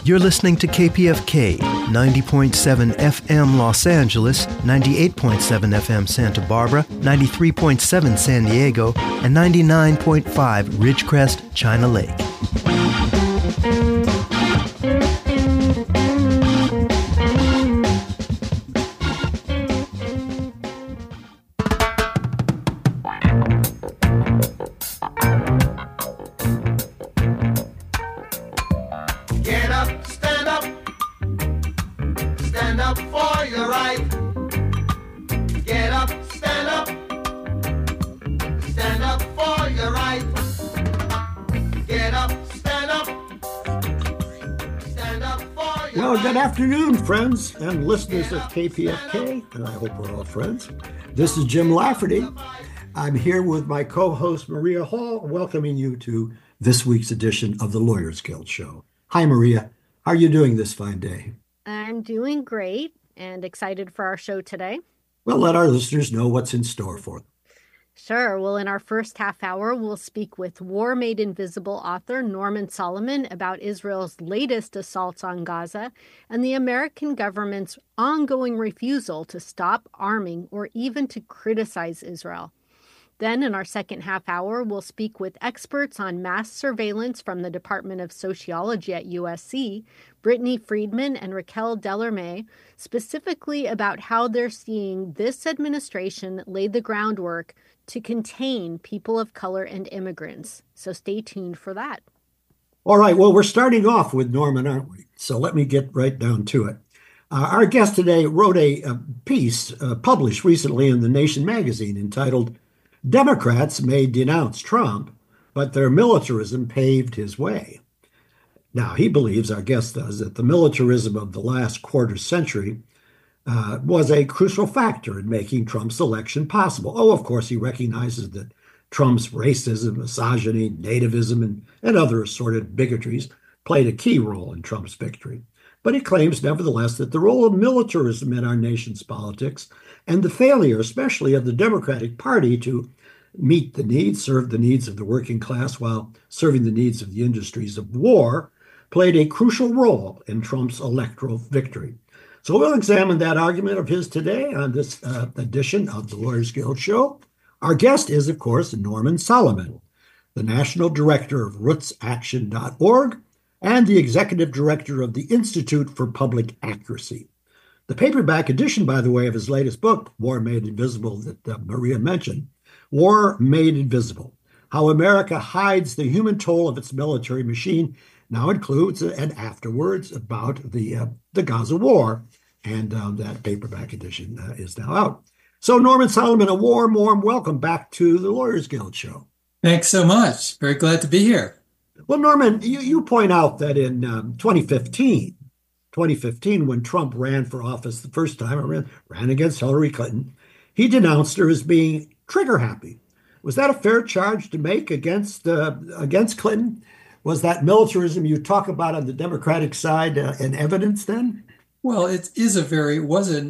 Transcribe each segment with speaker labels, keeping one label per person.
Speaker 1: You're listening to KPFK, 90.7 FM Los Angeles, 98.7 FM Santa Barbara, 93.7 San Diego, and 99.5 Ridgecrest, China Lake.
Speaker 2: Good afternoon, friends and listeners of KPFK, and I hope we're all friends. This is Jim Lafferty. I'm here with my co-host, Maria Hall, welcoming you to this week's edition of the Lawyers Guild Show. Hi, Maria. How are you doing this fine day?
Speaker 3: I'm doing great and excited for our show today.
Speaker 2: Well, let our listeners know what's in store for them.
Speaker 3: Sure. Well, in our first half hour, we'll speak with War Made Invisible author Norman Solomon about Israel's latest assaults on Gaza and the American government's ongoing refusal to stop arming or even to criticize Israel. Then in our second half hour, we'll speak with experts on mass surveillance from the Department of Sociology at USC, Brittany Friedman and Raquel Delorme, specifically about how they're seeing this administration lay the groundwork to contain people of color and immigrants. So stay tuned for that.
Speaker 2: All right. Well, we're starting off with Norman, aren't we? So let me get right down to it. Our guest today wrote a piece published recently in The Nation magazine entitled, "Democrats May Denounce Trump, but Their Militarism Paved His Way." Now, he believes, our guest does, that the militarism of the last quarter century was a crucial factor in making Trump's election possible. Oh, of course, he recognizes that Trump's racism, misogyny, nativism, and other assorted bigotries played a key role in Trump's victory. But he claims, nevertheless, that the role of militarism in our nation's politics and the failure, especially of the Democratic Party, to meet the needs, serve the needs of the working class while serving the needs of the industries of war, played a crucial role in Trump's electoral victory. So we'll examine that argument of his today on this edition of the Lawyers Guild Show. Our guest is, of course, Norman Solomon, the National Director of RootsAction.org and the Executive Director of the Institute for Public Accuracy. The paperback edition, by the way, of his latest book, War Made Invisible, that Maria mentioned, War Made Invisible, How America Hides the Human Toll of Its Military Machine, now includes and afterwards about the Gaza war, and that paperback edition is now out. So, Norman Solomon, a warm welcome back to the Lawyers Guild Show.
Speaker 4: Thanks so much. Very glad to be here.
Speaker 2: Well, Norman, you point out that in 2015, when Trump ran for office the first time, ran against Hillary Clinton, he denounced her as being trigger happy. Was that a fair charge to make against Clinton? Was that militarism you talk about on the Democratic side in evidence then?
Speaker 4: Well, it is a very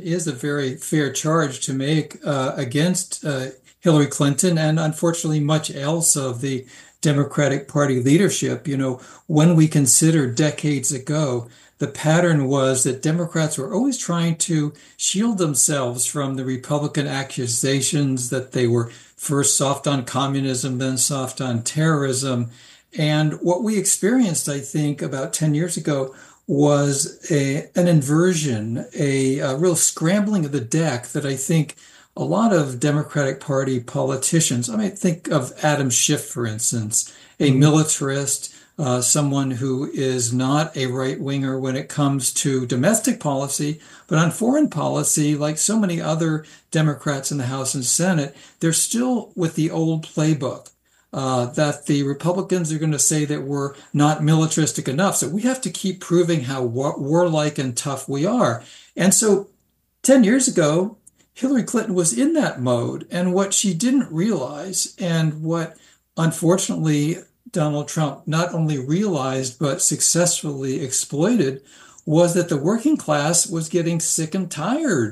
Speaker 4: fair charge to make against Hillary Clinton and unfortunately much else of the Democratic Party leadership. You know, when we consider decades ago, the pattern was that Democrats were always trying to shield themselves from the Republican accusations that they were first soft on communism, then soft on terrorism. And what we experienced, I think, about 10 years ago was an inversion, a real scrambling of the deck that I think a lot of Democratic Party politicians, I mean, think of Adam Schiff, for instance, a militarist, someone who is not a right-winger when it comes to domestic policy, but on foreign policy, like so many other Democrats in the House and Senate, they're still with the old playbook. That the Republicans are going to say that we're not militaristic enough. So we have to keep proving how warlike and tough we are. And so 10 years ago, Hillary Clinton was in that mode. And what she didn't realize, and what unfortunately Donald Trump not only realized but successfully exploited, was that the working class was getting sick and tired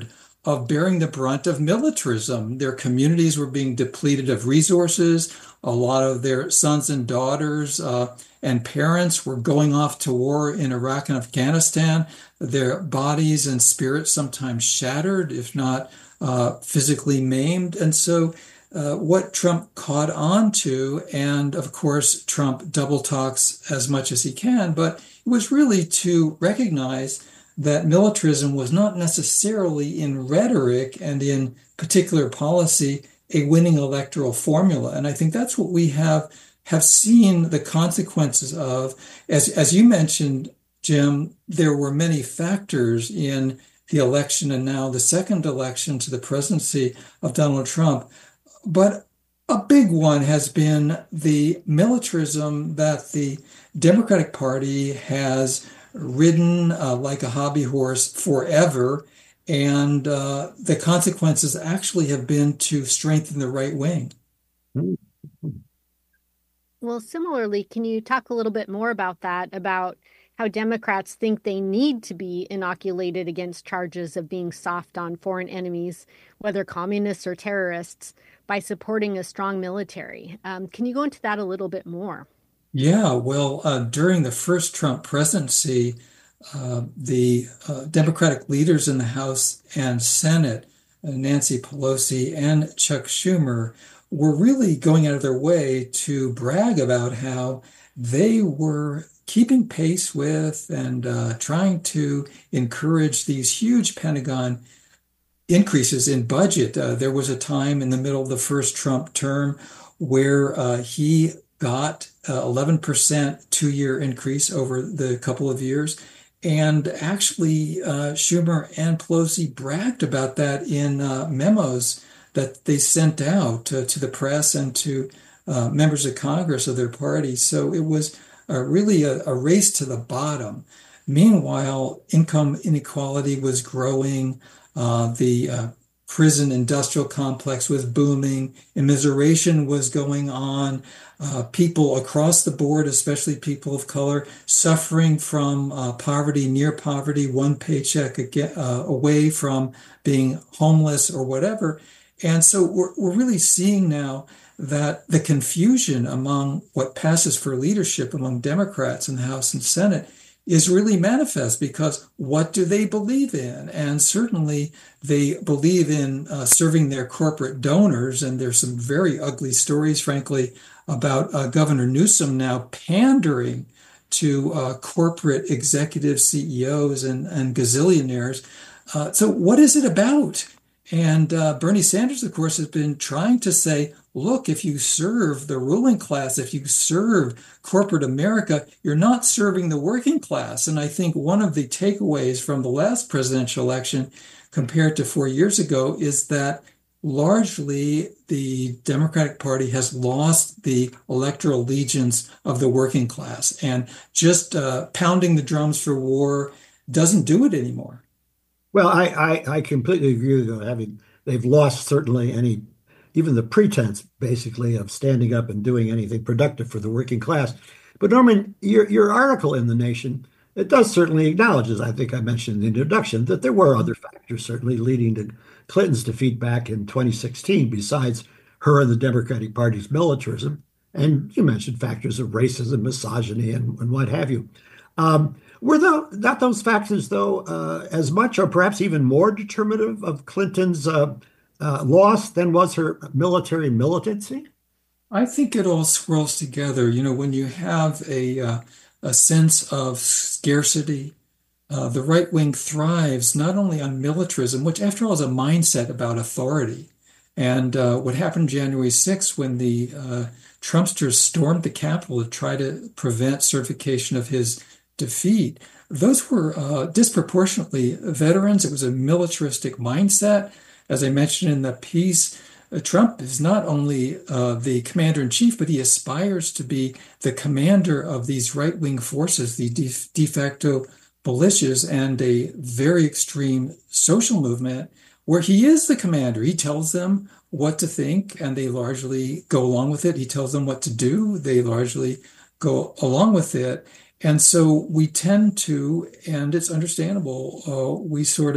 Speaker 4: of bearing the brunt of militarism. Their communities were being depleted of resources. A lot of their sons and daughters and parents were going off to war in Iraq and Afghanistan. Their bodies and spirits sometimes shattered, if not physically maimed. And so what Trump caught on to, and of course, Trump double talks as much as he can, but it was really to recognize that militarism was not necessarily in rhetoric and in particular policy a winning electoral formula. And I think that's what we have seen the consequences of. As you mentioned, Jim, there were many factors in the election and now the second election to the presidency of Donald Trump. But a big one has been the militarism that the Democratic Party has ridden like a hobby horse forever. And the consequences actually have been to strengthen the right wing.
Speaker 3: Well, similarly, can you talk a little bit more about that, about how Democrats think they need to be inoculated against charges of being soft on foreign enemies, whether communists or terrorists, by supporting a strong military? Can you go into that a little bit more?
Speaker 4: Yeah, well, during the first Trump presidency, the Democratic leaders in the House and Senate, Nancy Pelosi and Chuck Schumer, were really going out of their way to brag about how they were keeping pace with and trying to encourage these huge Pentagon increases in budget. There was a time in the middle of the first Trump term where he got 11% 2-year increase over the couple of years. And actually, Schumer and Pelosi bragged about that in memos that they sent out to the press and to members of Congress of their party. So it was really a race to the bottom. Meanwhile, income inequality was growing. The prison industrial complex was booming. Immiseration was going on. People across the board, especially people of color, suffering from poverty, near poverty, one paycheck away from being homeless or whatever. And so we're really seeing now that the confusion among what passes for leadership among Democrats in the House and Senate is really manifest, because what do they believe in? And certainly they believe in serving their corporate donors. And there's some very ugly stories, frankly, about Governor Newsom now pandering to corporate executive CEOs and gazillionaires. So what is it about? And Bernie Sanders, of course, has been trying to say, look, if you serve the ruling class, if you serve corporate America, you're not serving the working class. And I think one of the takeaways from the last presidential election compared to 4 years ago is that largely the Democratic Party has lost the electoral allegiance of the working class, and just pounding the drums for war doesn't do it anymore.
Speaker 2: Well, I completely agree with you. They've lost certainly even the pretense, basically, of standing up and doing anything productive for the working class. But Norman, your article in The Nation, it does certainly acknowledge, as I think I mentioned in the introduction, that there were other factors certainly leading to Clinton's defeat back in 2016, besides her and the Democratic Party's militarism. And you mentioned factors of racism, misogyny, and what have you. Were not those factors, though, as much or perhaps even more determinative of Clinton's loss than was her military militancy?
Speaker 4: I think it all swirls together. You know, when you have a sense of scarcity, the right wing thrives not only on militarism, which after all is a mindset about authority. And what happened January 6th when the Trumpsters stormed the Capitol to try to prevent certification of his defeat, those were disproportionately veterans. It was a militaristic mindset. As I mentioned in the piece, Trump is not only the commander in chief, but he aspires to be the commander of these right-wing forces, the de facto militias, and a very extreme social movement where he is the commander. He tells them what to think, and they largely go along with it. He tells them what to do. They largely go along with it. And so we tend to, and it's understandable, we sort of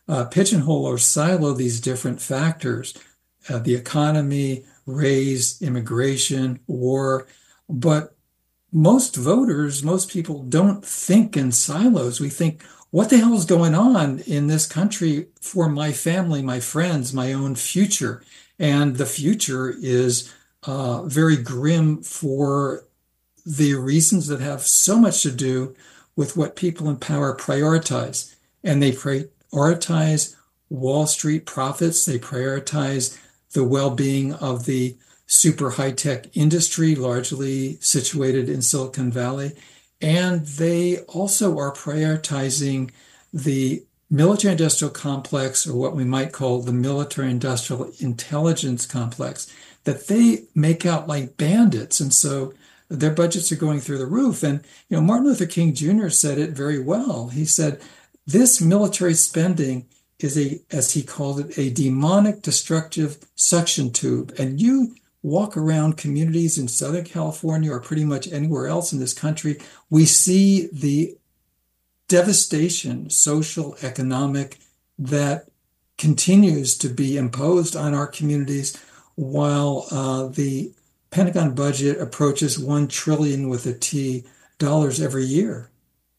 Speaker 4: pigeonhole or silo these different factors, the economy, race, immigration, war. But most voters, most people don't think in silos. We think, what the hell is going on in this country for my family, my friends, my own future? And the future is very grim for the reasons that have so much to do with what people in power prioritize. And they prioritize Wall Street profits. They prioritize the well-being of the super high-tech industry, largely situated in Silicon Valley. And they also are prioritizing the military-industrial complex, or what we might call the military-industrial intelligence complex, that they make out like bandits. And so their budgets are going through the roof. And, Martin Luther King Jr. said it very well. He said, this military spending is as he called it, a demonic, destructive suction tube. And you walk around communities in Southern California or pretty much anywhere else in this country, we see the devastation, social, economic, that continues to be imposed on our communities while the Pentagon budget approaches $1 trillion with a T dollars every year.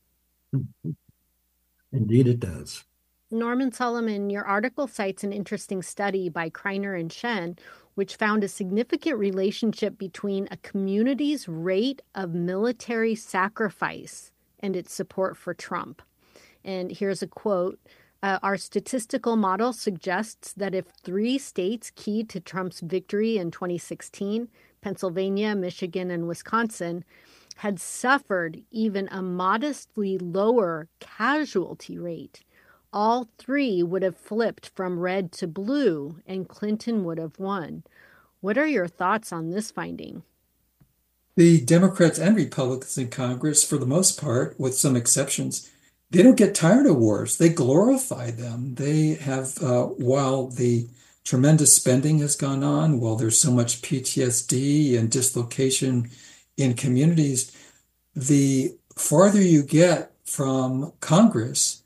Speaker 2: Indeed, it does.
Speaker 3: Norman Solomon, your article cites an interesting study by Kreiner and Shen, which found a significant relationship between a community's rate of military sacrifice and its support for Trump. And here's a quote. Our statistical model suggests that if 3 states keyed to Trump's victory in 2016, Pennsylvania, Michigan, and Wisconsin, had suffered even a modestly lower casualty rate, all 3 would have flipped from red to blue, and Clinton would have won. What are your thoughts on this finding?
Speaker 4: The Democrats and Republicans in Congress, for the most part, with some exceptions, they don't get tired of wars. They glorify them. They have, while the tremendous spending has gone on, while there's so much PTSD and dislocation in communities, the farther you get from Congress,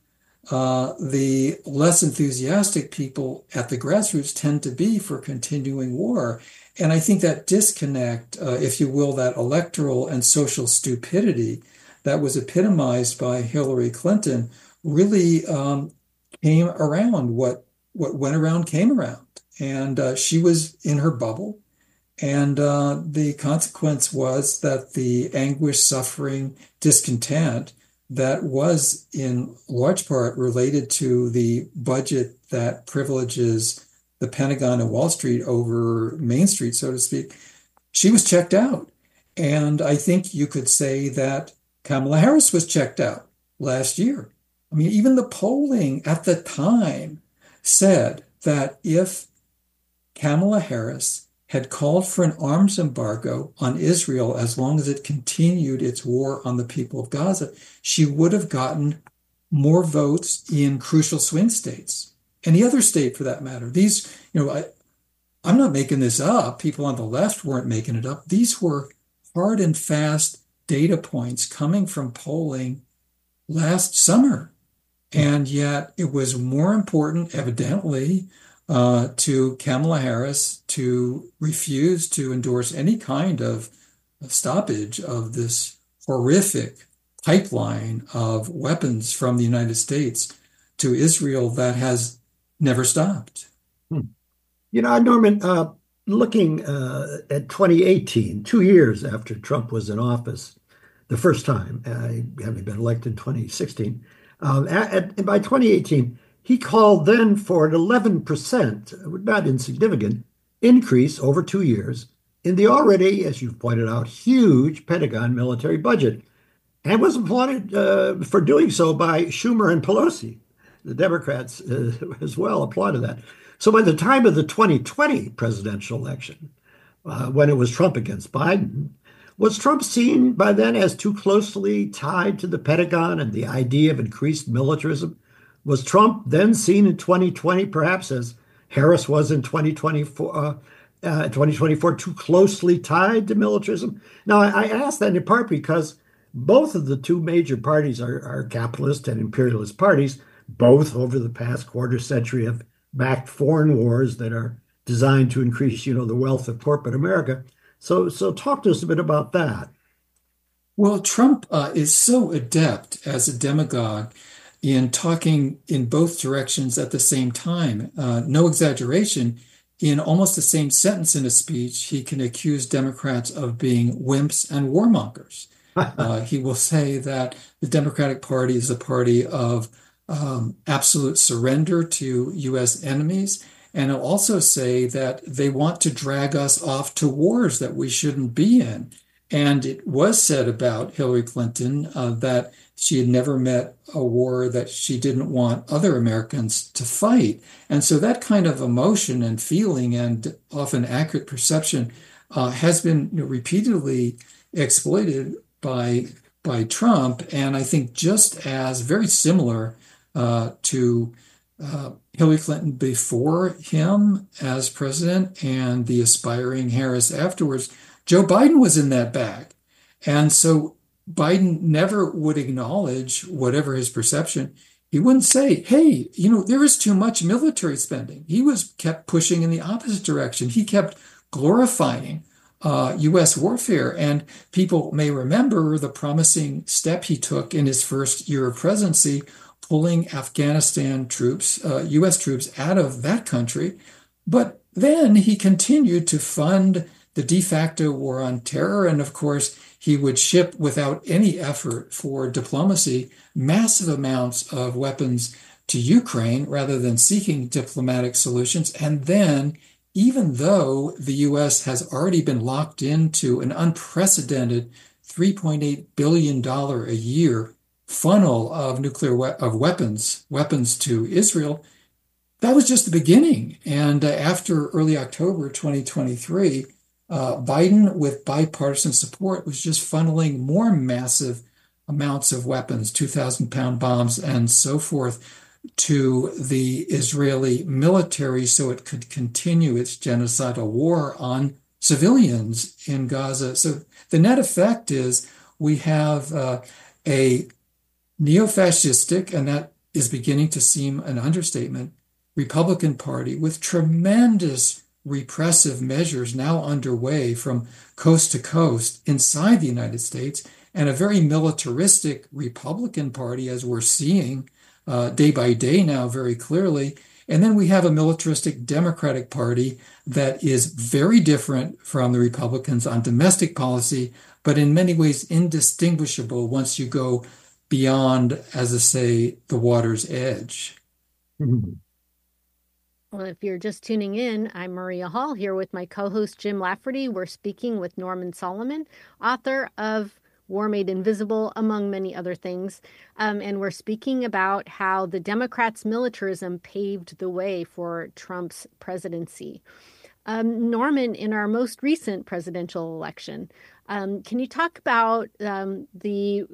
Speaker 4: the less enthusiastic people at the grassroots tend to be for continuing war. And I think that disconnect, if you will, that electoral and social stupidity that was epitomized by Hillary Clinton really came around. What went around came around. And she was in her bubble. And the consequence was that the anguish, suffering, discontent that was in large part related to the budget that privileges the Pentagon and Wall Street over Main Street, so to speak, she was checked out. And I think you could say that Kamala Harris was checked out last year. I mean, even the polling at the time said that if Kamala Harris had called for an arms embargo on Israel as long as it continued its war on the people of Gaza, she would have gotten more votes in crucial swing states. Any other state for that matter. These, I'm not making this up. People on the left weren't making it up. These were hard and fast data points coming from polling last summer. And yet it was more important, evidently, to Kamala Harris to refuse to endorse any kind of stoppage of this horrific pipeline of weapons from the United States to Israel that has never stopped.
Speaker 2: Norman, looking at 2018, 2 years after Trump was in office, the first time, having been elected in 2016, and by 2018, he called then for an 11%, not insignificant, increase over 2 years in the already, as you've pointed out, huge Pentagon military budget, and was applauded for doing so by Schumer and Pelosi. The Democrats as well applauded that. So by the time of the 2020 presidential election, when it was Trump against Biden, was Trump seen by then as too closely tied to the Pentagon and the idea of increased militarism? Was Trump then seen in 2020 perhaps as Harris was in 2024 too closely tied to militarism? Now, I ask that in part because both of the two major parties are capitalist and imperialist parties, both over the past quarter century have backed foreign wars that are designed to increase, the wealth of corporate America. So talk to us a bit about that.
Speaker 4: Well, Trump is so adept as a demagogue in talking in both directions at the same time. No exaggeration. In almost the same sentence in a speech, he can accuse Democrats of being wimps and warmongers. He will say that the Democratic Party is a party of absolute surrender to U.S. enemies. And he'll also say that they want to drag us off to wars that we shouldn't be in. And it was said about Hillary Clinton that she had never met a war that she didn't want other Americans to fight. And so that kind of emotion and feeling and often accurate perception has been repeatedly exploited by Trump. And I think just as very similar to Hillary Clinton before him as president and the aspiring Harris afterwards, Joe Biden was in that bag. And so Biden never would acknowledge whatever his perception. He wouldn't say, hey, there is too much military spending. He kept pushing in the opposite direction. He kept glorifying U.S. warfare. And people may remember the promising step he took in his first year of presidency, pulling Afghanistan troops, U.S. troops out of that country. But then he continued to fund the de facto war on terror. And of course, he would ship without any effort for diplomacy massive amounts of weapons to Ukraine rather than seeking diplomatic solutions. And then, even though the U.S. has already been locked into an unprecedented $3.8 billion a year funnel of weapons to Israel, that was just the beginning. And after early October 2023, Biden, with bipartisan support, was just funneling more massive amounts of weapons, 2,000-pound bombs and so forth, to the Israeli military so it could continue its genocidal war on civilians in Gaza. So the net effect is we have a neo-fascistic, and that is beginning to seem an understatement, Republican Party with tremendous repressive measures now underway from coast to coast inside the United States, and a very militaristic Republican Party, as we're seeing day by day now very clearly. And then we have a militaristic Democratic Party that is very different from the Republicans on domestic policy, but in many ways indistinguishable once you go beyond, as I say, the water's edge.
Speaker 2: Mm-hmm.
Speaker 3: Well, if you're just tuning in, I'm Maria Hall here with my co-host Jim Lafferty. We're speaking with Norman Solomon, author of War Made Invisible, among many other things. And we're speaking about how the Democrats' militarism paved the way for Trump's presidency. Norman, in our most recent presidential election, can you talk about the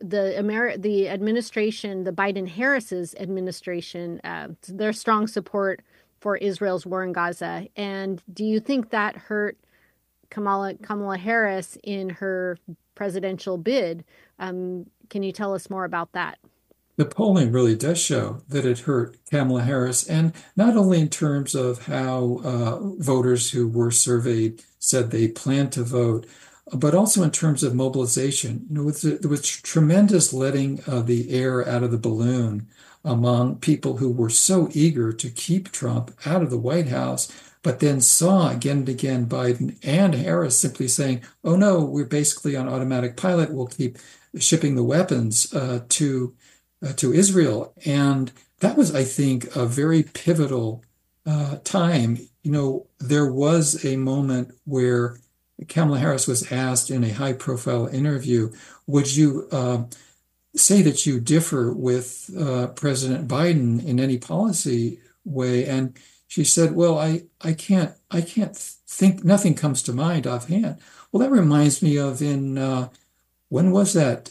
Speaker 3: administration, the Biden-Harris's administration, their strong support for Israel's war in Gaza? And do you think that hurt Kamala Harris in her presidential bid? Can you tell us more about that?
Speaker 4: The polling really does show that it hurt Kamala Harris, and not only in terms of how voters who were surveyed said they planned to vote, but also in terms of mobilization. There was tremendous letting of the air out of the balloon among people who were so eager to keep Trump out of the White House, but then saw again and again Biden and Harris simply saying, oh no, we're basically on automatic pilot. We'll keep shipping the weapons to Israel. And that was, I think, a very pivotal time. There was a moment where Kamala Harris was asked in a high-profile interview, would you say that you differ with President Biden in any policy way? And she said, well, I can't think, nothing comes to mind offhand. Well, that reminds me of when was that?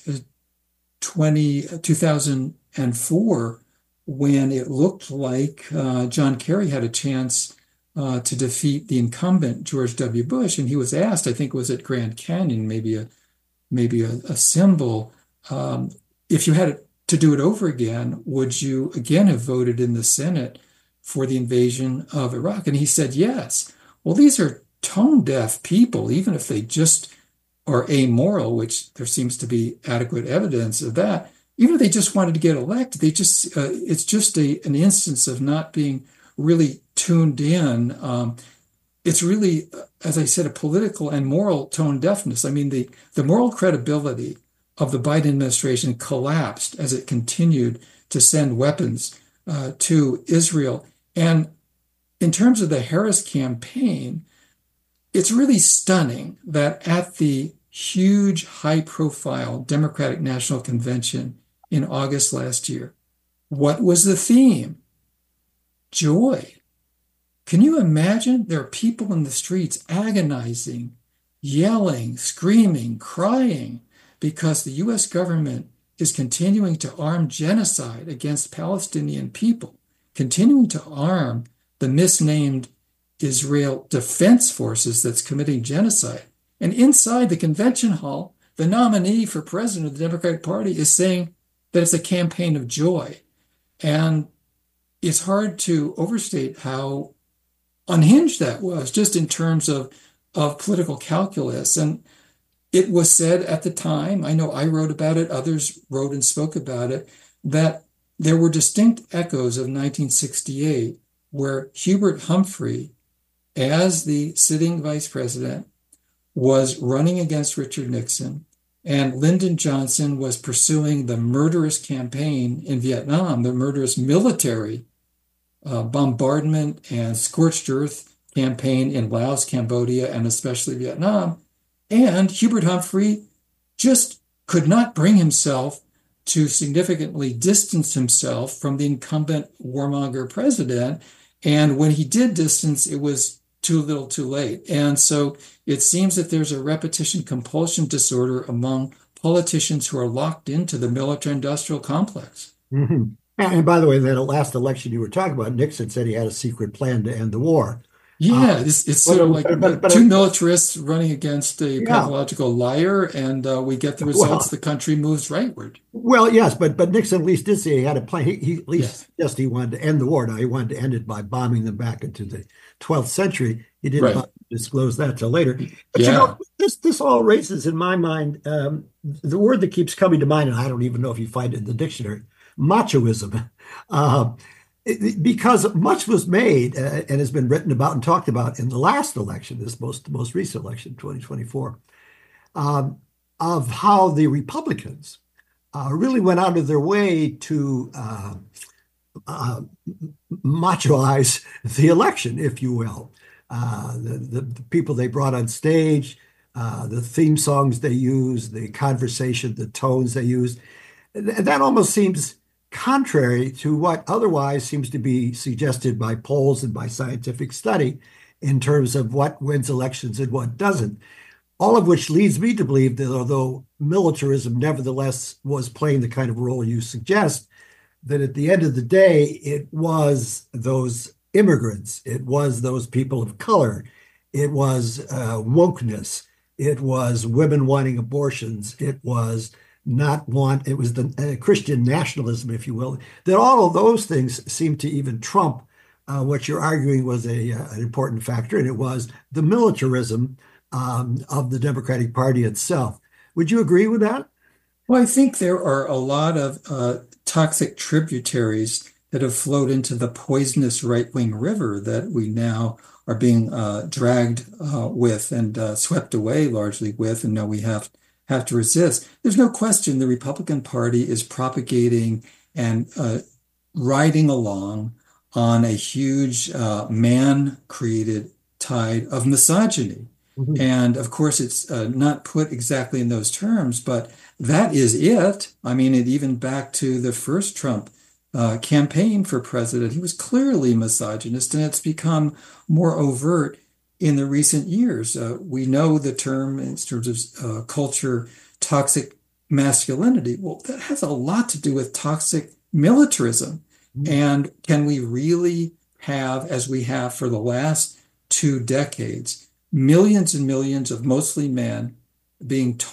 Speaker 4: 2004, when it looked like John Kerry had a chance to defeat the incumbent George W. Bush, and he was asked, I think it was at Grand Canyon, maybe a symbol, if you had to do it over again, would you again have voted in the Senate for the invasion of Iraq? And he said, yes. Well, these are tone deaf people, even if they just are amoral, which there seems to be adequate evidence of that. Even if they just wanted to get elected, it's just an instance of not being really tuned in. It's really, as I said, a political and moral tone deafness. I mean, the moral credibility of the Biden administration collapsed as it continued to send weapons to Israel. And in terms of the Harris campaign, it's really stunning that at the huge, high-profile Democratic National Convention in August last year, what was the theme? Joy. Can you imagine? There are people in the streets agonizing, yelling, screaming, crying, because the U.S. government is continuing to arm genocide against Palestinian people, continuing to arm the misnamed Israel Defense Forces that's committing genocide. And inside the convention hall, the nominee for president of the Democratic Party is saying that it's a campaign of joy. And it's hard to overstate how unhinged that was, just in terms of political calculus. And it was said at the time, I know I wrote about it, others wrote and spoke about it, that there were distinct echoes of 1968 where Hubert Humphrey, as the sitting vice president, was running against Richard Nixon, and Lyndon Johnson was pursuing the murderous campaign in Vietnam, the murderous military bombardment and scorched earth campaign in Laos, Cambodia, and especially Vietnam. And Hubert Humphrey just could not bring himself to significantly distance himself from the incumbent warmonger president. And when he did distance, it was too little too late. And so it seems that there's a repetition compulsion disorder among politicians who are locked into the military-industrial complex.
Speaker 2: Mm-hmm. And by the way, that last election you were talking about, Nixon said he had a secret plan to end the war.
Speaker 4: Yeah, it's sort of like two militarists running against a pathological liar, and we get the results. The country moves rightward.
Speaker 2: Well, yes, but Nixon at least did say he had a plan. He at least suggested he wanted to end the war. Now, he wanted to end it by bombing them back into the 12th century. He didn't disclose that till later. But you know, this all raises in my mind the word that keeps coming to mind, and I don't even know if you find it in the dictionary, machoism. Because much was made and has been written about and talked about in the last election, this most recent election, 2024, of how the Republicans really went out of their way to machoize the election, if you will. The people they brought on stage, the theme songs they used, the conversation, the tones they used, that almost seems contrary to what otherwise seems to be suggested by polls and by scientific study in terms of what wins elections and what doesn't. All of which leads me to believe that although militarism nevertheless was playing the kind of role you suggest, that at the end of the day, it was those immigrants, it was those people of color, it was wokeness, it was women wanting abortions, it was the Christian nationalism, if you will, that all of those things seem to even trump what you're arguing was an important factor, and it was the militarism of the Democratic Party itself. Would you agree with that?
Speaker 4: Well, I think there are a lot of toxic tributaries that have flowed into the poisonous right-wing river that we now are being dragged with and swept away largely with, and now we have to resist. There's no question the Republican Party is propagating and riding along on a huge man-created tide of misogyny. Mm-hmm. And of course, it's not put exactly in those terms, but that is it. I mean, even back to the first Trump campaign for president, he was clearly misogynist, and it's become more overt in the recent years. We know the term in terms of culture, toxic masculinity. Well, that has a lot to do with toxic militarism. Mm-hmm. And can we really have, as we have for the last 2 decades, millions and millions of mostly men being taught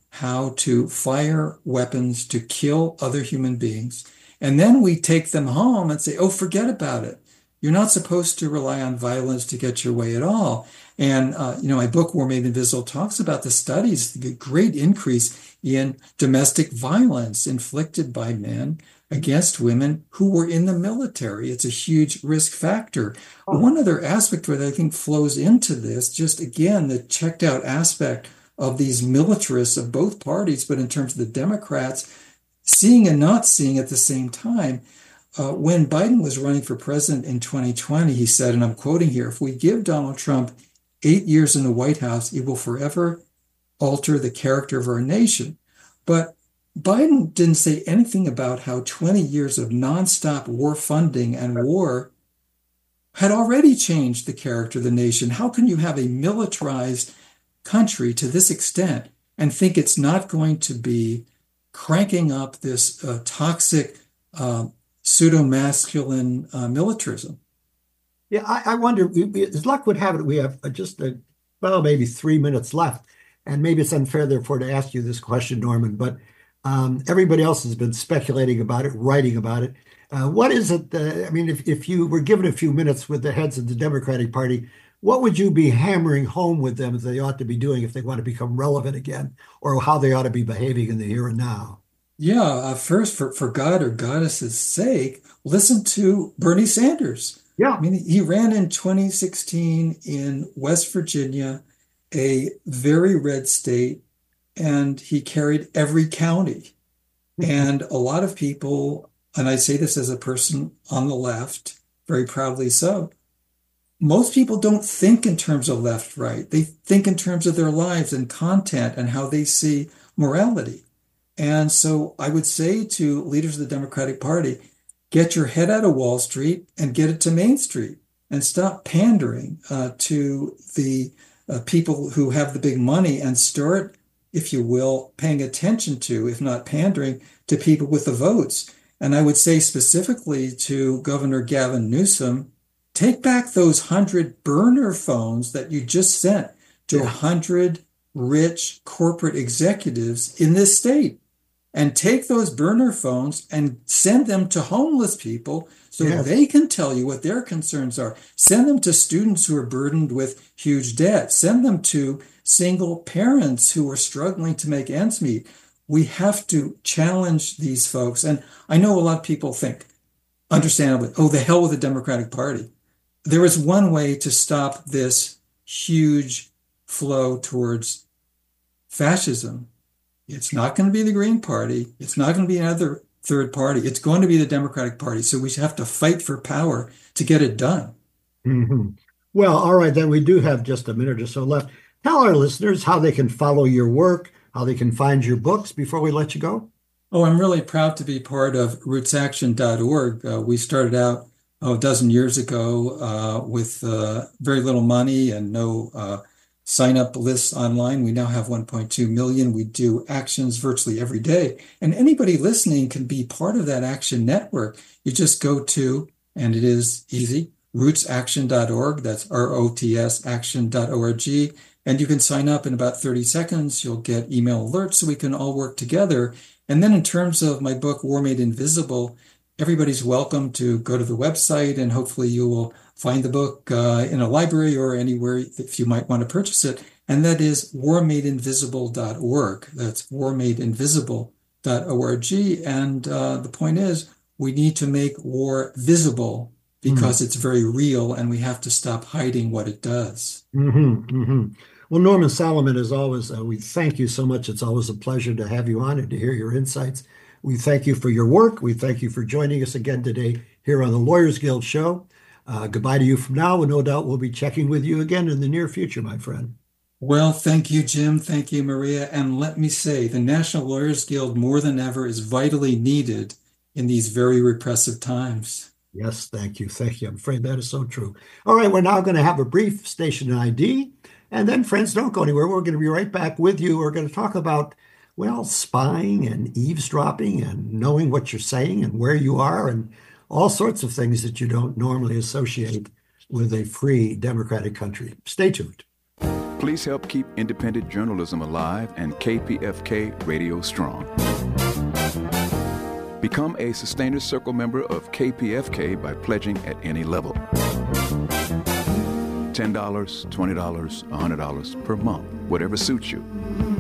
Speaker 4: how to fire weapons to kill other human beings. And then we take them home and say, oh, forget about it. You're not supposed to rely on violence to get your way at all. And, my book, War Made Invisible, talks about the studies, the great increase in domestic violence inflicted by men against women who were in the military. It's a huge risk factor.
Speaker 2: Oh.
Speaker 4: One other aspect that I think flows into this, just again, the checked out aspect of these militarists of both parties, but in terms of the Democrats, seeing and not seeing at the same time. When Biden was running for president in 2020, he said, and I'm quoting here, if we give Donald Trump 8 years in the White House, it will forever alter the character of our nation. But Biden didn't say anything about how 20 years of nonstop war funding and war had already changed the character of the nation. How can you have a militarized country to this extent and think it's not going to be cranking up this toxic pseudo-masculine militarism?
Speaker 2: Yeah, I wonder, as luck would have it, we have just maybe 3 minutes left. And maybe it's unfair, therefore, to ask you this question, Norman, but everybody else has been speculating about it, writing about it. What is it? If you were given a few minutes with the heads of the Democratic Party, what would you be hammering home with them that they ought to be doing if they want to become relevant again, or how they ought to be behaving in the here and now?
Speaker 4: Yeah, first, for God or goddess's sake, listen to Bernie Sanders.
Speaker 2: Yeah.
Speaker 4: I mean, he ran in 2016 in West Virginia, a very red state, and he carried every county. And a lot of people, and I say this as a person on the left, very proudly so, most people don't think in terms of left, right. They think in terms of their lives and content and how they see morality. And so I would say to leaders of the Democratic Party, get your head out of Wall Street and get it to Main Street and stop pandering to the people who have the big money and start, if you will, paying attention to, if not pandering, to people with the votes. And I would say specifically to Governor Gavin Newsom, take back those 100 burner phones that you just sent to 100 rich corporate executives in this state. And take those burner phones and send them to homeless people so they can tell you what their concerns are. Send them to students who are burdened with huge debt. Send them to single parents who are struggling to make ends meet. We have to challenge these folks. And I know a lot of people think, understandably, oh, the hell with the Democratic Party. There is one way to stop this huge flow towards fascism. It's not going to be the Green Party. It's not going to be another third party. It's going to be the Democratic Party. So we have to fight for power to get it done.
Speaker 2: Mm-hmm. Well, all right, then we do have just a minute or so left. Tell our listeners how they can follow your work, how they can find your books before we let you go.
Speaker 4: Oh, I'm really proud to be part of rootsaction.org. We started out a dozen years ago with very little money and no sign-up lists online. We now have 1.2 million. We do actions virtually every day. And anybody listening can be part of that action network. You just go to, and it is easy, rootsaction.org. That's ROTS action.org. And you can sign up in about 30 seconds. You'll get email alerts so we can all work together. And then in terms of my book, War Made Invisible, everybody's welcome to go to the website, and hopefully you will find the book in a library or anywhere if you might want to purchase it. And that is warmadeinvisible.org. That's warmadeinvisible.org. And the point is, we need to make war visible because it's very real, and we have to stop hiding what it does.
Speaker 2: Mm-hmm, mm-hmm. Well, Norman Solomon, as always, we thank you so much. It's always a pleasure to have you on and to hear your insights. We thank you for your work. We thank you for joining us again today here on the Lawyers Guild Show. Goodbye to you from now, and no doubt we'll be checking with you again in the near future, my friend.
Speaker 4: Well, thank you, Jim. Thank you, Maria. And let me say, the National Lawyers Guild more than ever is vitally needed in these very repressive times.
Speaker 2: Yes, thank you. Thank you. I'm afraid that is so true. All right, we're now going to have a brief station ID. And then, friends, don't go anywhere. We're going to be right back with you. We're going to talk about, well, spying and eavesdropping and knowing what you're saying and where you are and all sorts of things that you don't normally associate with a free democratic country. Stay tuned.
Speaker 5: Please help keep independent journalism alive and KPFK radio strong. Become a Sustainers Circle member of KPFK by pledging at any level. $10, $20, $100 per month, whatever suits you.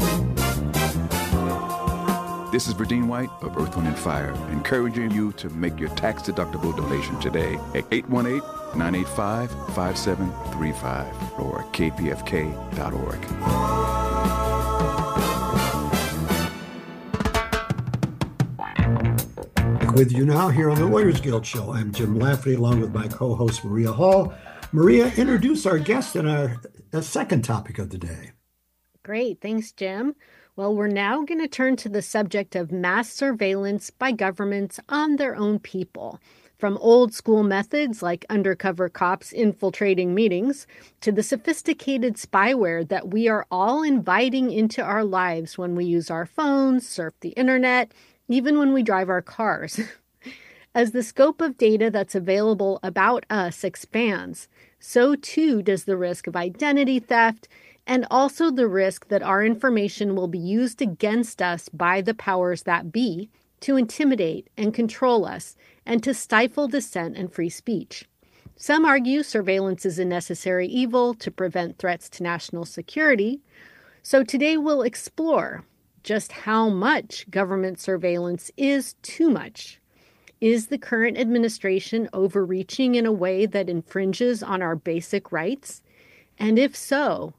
Speaker 5: This is Verdine White of Earth, Wind & Fire, encouraging you to make your tax-deductible donation today at 818-985-5735 or kpfk.org.
Speaker 2: With you now here on the Lawyers Guild Show. I'm Jim Lafferty, along with my co-host Maria Hall. Maria, introduce our guest and our second topic of the day.
Speaker 3: Great. Thanks, Jim. Well, we're now going to turn to the subject of mass surveillance by governments on their own people. From old school methods like undercover cops infiltrating meetings to the sophisticated spyware that we are all inviting into our lives when we use our phones, surf the internet, even when we drive our cars. As the scope of data that's available about us expands, so too does the risk of identity theft and also the risk that our information will be used against us by the powers that be to intimidate and control us and to stifle dissent and free speech. Some argue surveillance is a necessary evil to prevent threats to national security. So today we'll explore just how much government surveillance is too much. Is the current administration overreaching in a way that infringes on our basic rights? And if so,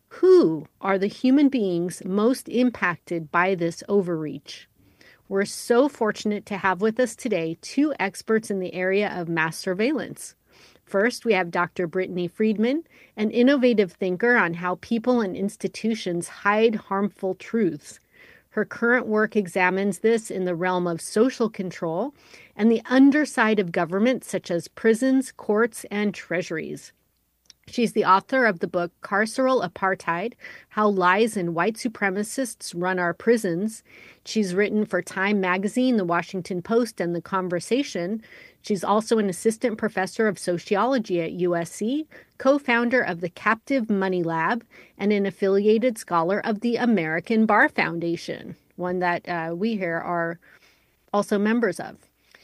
Speaker 3: who are the human beings most impacted by this overreach? We're so fortunate to have with us today two experts in the area of mass surveillance. First, we have Dr. Brittany Friedman, an innovative thinker on how people and institutions hide harmful truths. Her current work examines this in the realm of social control and the underside of government, such as prisons, courts, and treasuries. She's the author of the book Carceral Apartheid: How Lies and White Supremacists Run Our Prisons. She's written for Time Magazine, The Washington Post, and The Conversation. She's also an assistant professor of sociology at USC, co-founder of the Captive Money Lab, and an affiliated scholar of the American Bar Foundation, one that we here are also members of.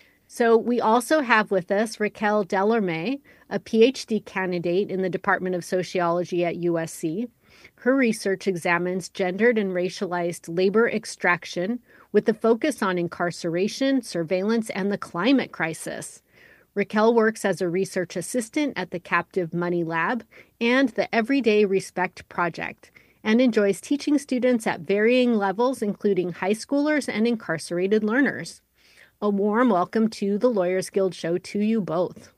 Speaker 3: So we also have with us Raquel Delorme, a PhD candidate in the Department of Sociology at USC. Her research examines gendered and racialized labor extraction with a focus on incarceration, surveillance, and the climate crisis. Raquel works as a research assistant at the Captive Money Lab and the Everyday Respect Project, and enjoys teaching students at varying levels, including high schoolers and incarcerated learners. A warm welcome to the Lawyers Guild Show to you both.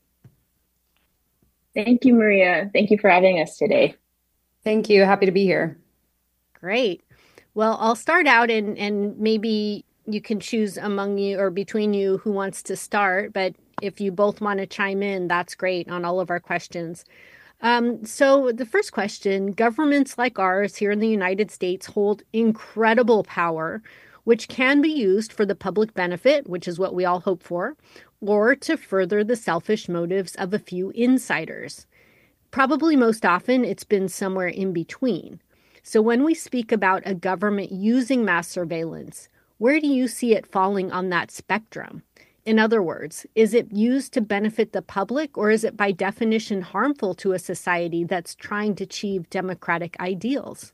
Speaker 6: Thank you, Maria. Thank you for having us today.
Speaker 7: Thank you. Happy to be here.
Speaker 3: Great. Well, I'll start out and maybe you can choose among you or between you who wants to start. But if you both want to chime in, that's great on all of our questions. So the first question, governments like ours here in the United States hold incredible power, which can be used for the public benefit, which is what we all hope for, or to further the selfish motives of a few insiders. Probably most often, it's been somewhere in between. So when we speak about a government using mass surveillance, where do you see it falling on that spectrum? In other words, is it used to benefit the public, or is it by definition harmful to a society that's trying to achieve democratic ideals?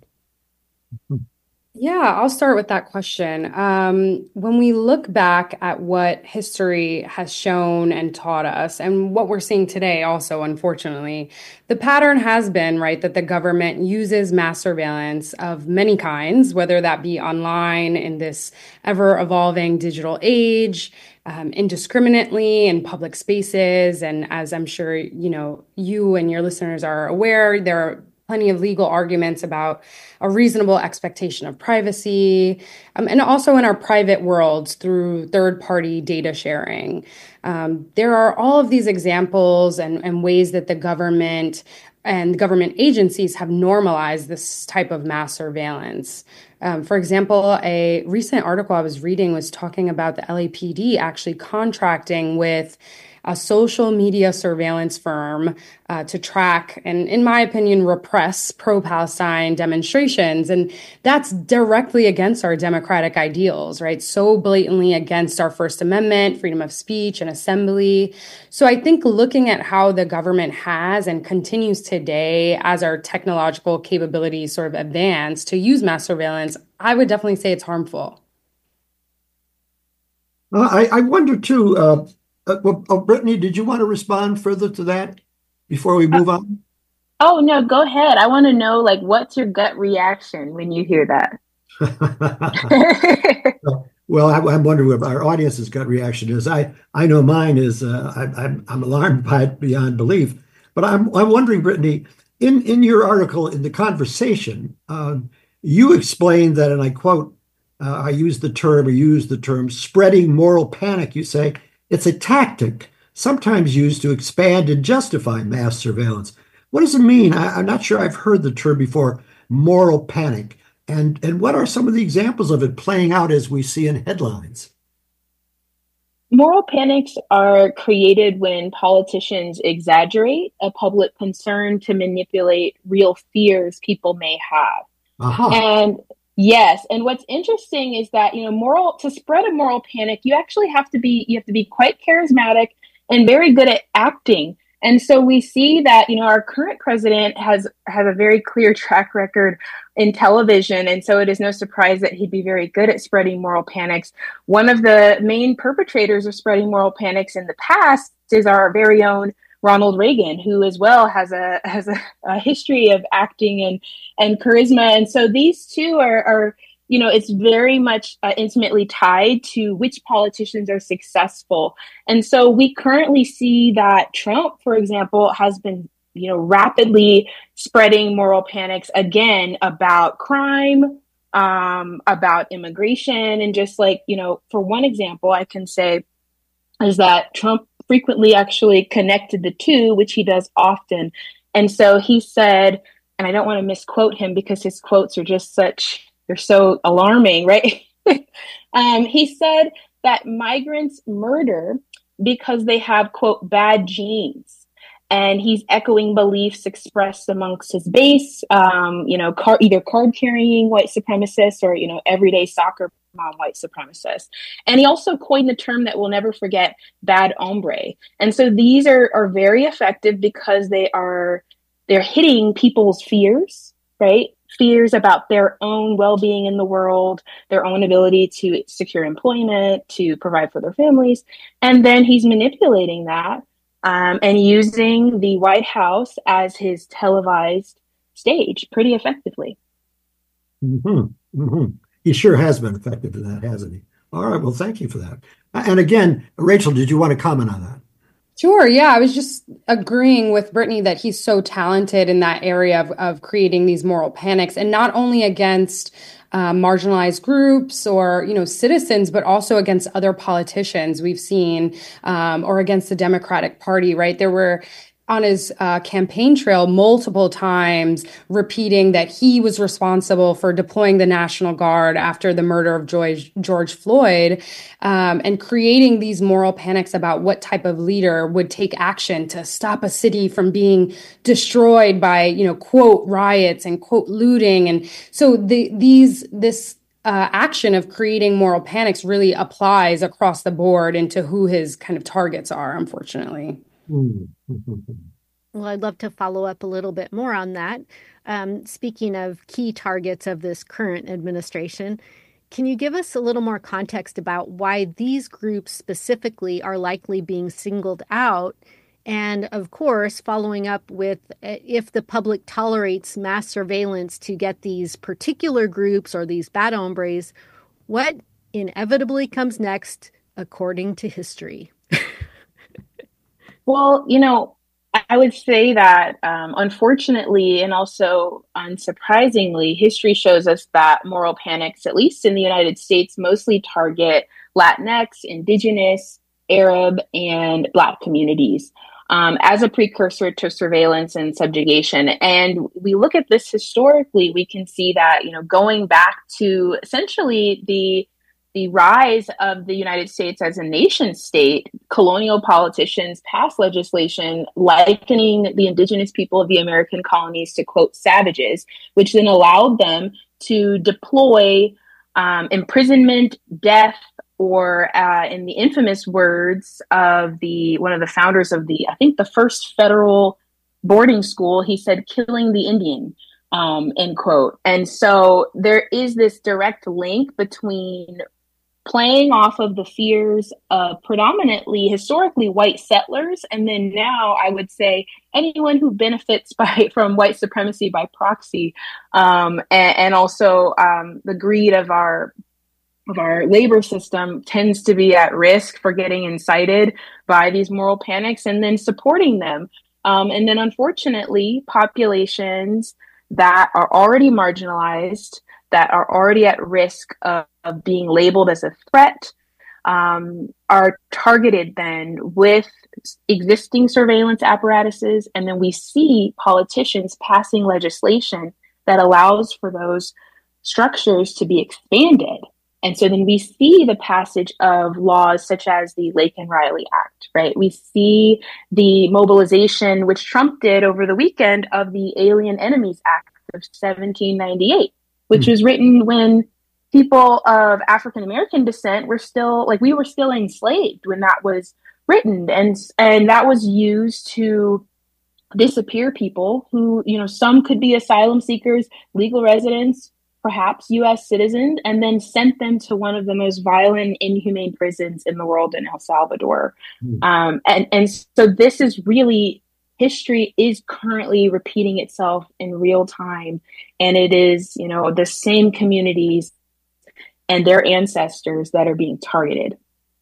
Speaker 7: Yeah, I'll start with that question. When we look back at what history has shown and taught us, and what we're seeing today also, unfortunately, the pattern has been, right, that the government uses mass surveillance of many kinds, whether that be online in this ever-evolving digital age, indiscriminately in public spaces. And as I'm sure, you and your listeners are aware, there are plenty of legal arguments about a reasonable expectation of privacy, and also in our private worlds through third-party data sharing. There are all of these examples and ways that the government and government agencies have normalized this type of mass surveillance. For example, a recent article I was reading was talking about the LAPD actually contracting with a social media surveillance firm to track and, in my opinion, repress pro-Palestine demonstrations. And that's directly against our democratic ideals, right? So blatantly against our First Amendment, freedom of speech and assembly. So I think looking at how the government has and continues today as our technological capabilities sort of advance to use mass surveillance, I would definitely say it's harmful.
Speaker 2: I wonder too, Brittany, did you want to respond further to that before we move on?
Speaker 6: Oh, no, go ahead. I want to know, like, what's your gut reaction when you hear that?
Speaker 2: Well, I'm wondering what our audience's gut reaction is. I know mine is I'm alarmed by it beyond belief. But I'm wondering, Brittany, in your article in The Conversation, you explained that, and I quote, I use the term spreading moral panic. You say it's a tactic sometimes used to expand and justify mass surveillance. What does it mean? I'm not sure I've heard the term before, moral panic. And what are some of the examples of it playing out as we see in headlines?
Speaker 6: Moral panics are created when politicians exaggerate a public concern to manipulate real fears people may have.
Speaker 2: Uh-huh.
Speaker 6: And yes, and what's interesting is that, to spread a moral panic, you actually have to be quite charismatic and very good at acting. And so we see that, our current president has a very clear track record in television. And so it is no surprise that he'd be very good at spreading moral panics. One of the main perpetrators of spreading moral panics in the past is our very own Ronald Reagan, who as well has a history of acting and charisma. And so these two are it's very much intimately tied to which politicians are successful. And so we currently see that Trump, for example, has been, rapidly spreading moral panics again about crime, about immigration. And just like, for one example, I can say is that Trump frequently actually connected the two, which he does often. And so he said, and I don't want to misquote him because his quotes are just they're so alarming, right? He said that migrants murder because they have, quote, bad genes. And he's echoing beliefs expressed amongst his base, either card-carrying white supremacists or, everyday soccer mom white supremacists. And he also coined the term that we'll never forget, bad hombre. And so these are very effective because they're hitting people's fears, right? Fears about their own well-being in the world, their own ability to secure employment, to provide for their families. And then he's manipulating that and using the White House as his televised stage pretty effectively.
Speaker 2: Mm-hmm. Mm-hmm. He sure has been effective in that, hasn't he? All right. Well, thank you for that. And again, Rachel, did you want to comment on that?
Speaker 7: Sure. Yeah, I was just agreeing with Brittany that he's so talented in that area of creating these moral panics, and not only against marginalized groups or, citizens, but also against other politicians we've seen, or against the Democratic Party, right? There were on his campaign trail multiple times repeating that he was responsible for deploying the National Guard after the murder of George Floyd, and creating these moral panics about what type of leader would take action to stop a city from being destroyed by, quote, riots and quote, looting. And so this action of creating moral panics really applies across the board into who his kind of targets are, unfortunately.
Speaker 3: Well, I'd love to follow up a little bit more on that. Speaking of key targets of this current administration, can you give us a little more context about why these groups specifically are likely being singled out? And of course, following up with if the public tolerates mass surveillance to get these particular groups or these bad hombres, what inevitably comes next, according to history?
Speaker 6: Well, I would say that unfortunately and also unsurprisingly, history shows us that moral panics, at least in the United States, mostly target Latinx, Indigenous, Arab, and Black communities as a precursor to surveillance and subjugation. And we look at this historically, we can see that, going back to essentially the the rise of the United States as a nation state, colonial politicians passed legislation likening the indigenous people of the American colonies to, quote, savages, which then allowed them to deploy imprisonment, death, or in the infamous words of one of the founders of I think the first federal boarding school, he said, killing the Indian, end quote. And so there is this direct link between playing off of the fears of predominantly historically white settlers, and then now I would say anyone who benefits from white supremacy by proxy, and also the greed of our labor system tends to be at risk for getting incited by these moral panics and then supporting them. And then unfortunately, populations that are already marginalized, that are already at risk of being labeled as a threat, are targeted then with existing surveillance apparatuses. And then we see politicians passing legislation that allows for those structures to be expanded. And so then we see the passage of laws such as the Laken Riley Act, right? We see the mobilization, which Trump did over the weekend, of the Alien Enemies Act of 1798, which was written when people of African American descent were still, we were still enslaved when that was written. And that was used to disappear people who, some could be asylum seekers, legal residents, perhaps U.S. citizens, and then sent them to one of the most violent, inhumane prisons in the world in El Salvador. And so this is really, history is currently repeating itself in real time. And it is, the same communities and their ancestors that are being targeted.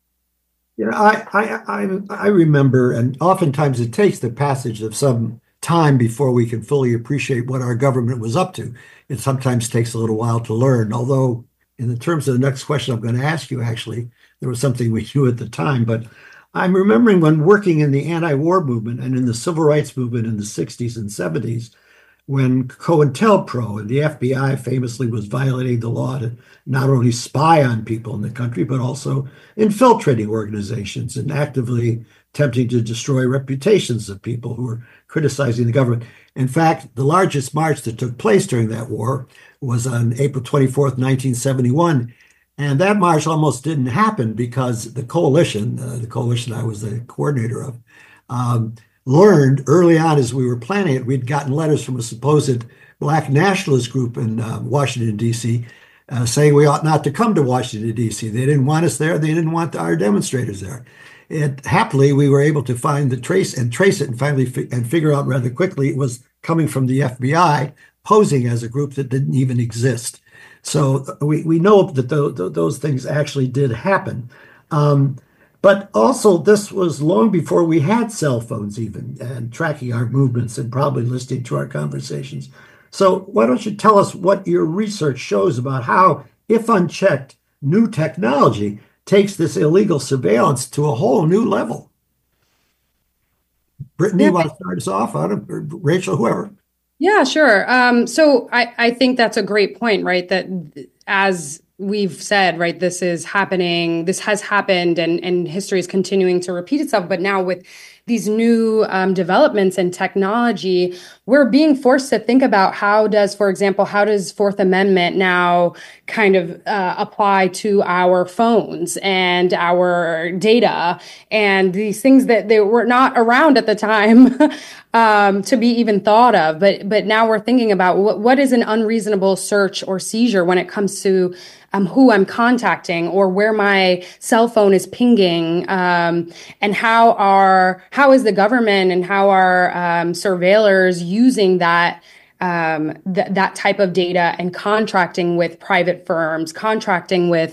Speaker 2: I remember, and oftentimes it takes the passage of some time before we can fully appreciate what our government was up to. It sometimes takes a little while to learn, although in the terms of the next question I'm going to ask you, actually, there was something we knew at the time. But I'm remembering when working in the anti-war movement and in the civil rights movement in the 60s and 70s, when COINTELPRO and the FBI famously was violating the law to not only spy on people in the country, but also infiltrating organizations and actively attempting to destroy reputations of people who were criticizing the government. In fact, the largest march that took place during that war was on April 24th, 1971. And that march almost didn't happen because the coalition I was the coordinator of, learned early on as we were planning it, we'd gotten letters from a supposed Black nationalist group in Washington, D.C., saying we ought not to come to Washington, D.C. They didn't want us there. They didn't want our demonstrators there. Happily, we were able to find trace it and finally figure out rather quickly it was coming from the FBI, posing as a group that didn't even exist. So we know that those things actually did happen. But also, this was long before we had cell phones even, and tracking our movements and probably listening to our conversations. So why don't you tell us what your research shows about how, if unchecked, new technology takes this illegal surveillance to a whole new level? Brittany, you want to start us off? Or Rachel, whoever.
Speaker 7: Yeah, sure. So I think that's a great point, right? That as we've said, right, this has happened and history is continuing to repeat itself. But now with these new developments in technology, we're being forced to think about how does Fourth Amendment now kind of apply to our phones and our data and these things that they were not around at the time to be even thought of. But now we're thinking about what is an unreasonable search or seizure when it comes to who I'm contacting or where my cell phone is pinging, and how is the government and how are surveillors using that that type of data and contracting with private firms, contracting with